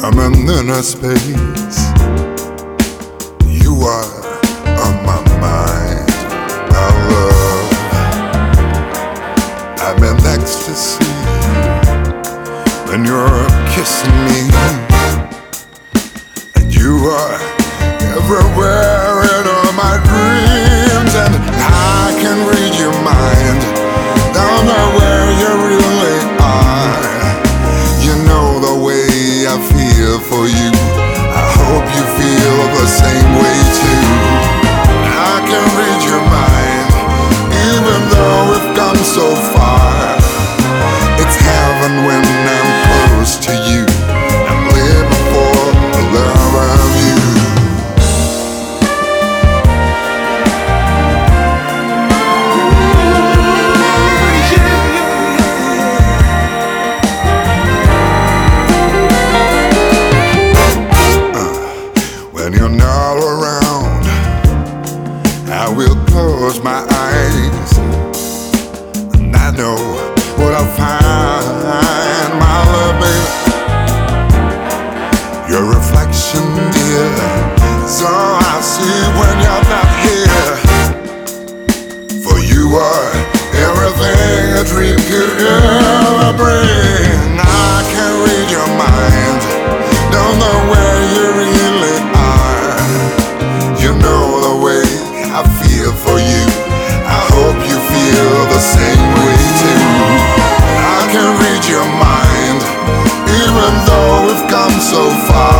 I'm in inner space. You are on my mind. My love, I'm in ecstasy when you're kissing me, and you are everywhere in all my dreams, and I can read your mind. Don't know where you really are. You know the way I feel for you. I hope you feel the same way too. I can read your mind, even though we've come so far. It's heaven when I'm close to you. I'm living for the love of you. When you're not around, I will close my eyes, and I know what I'll find, my love, baby. Your reflection, dear, so I see when you're not here. For you are everything a dream could ever bring. I can read your mind, don't know where you really are. You know the way I feel for you. I hope you feel the same way too. I can read your mind, even though we've come so far.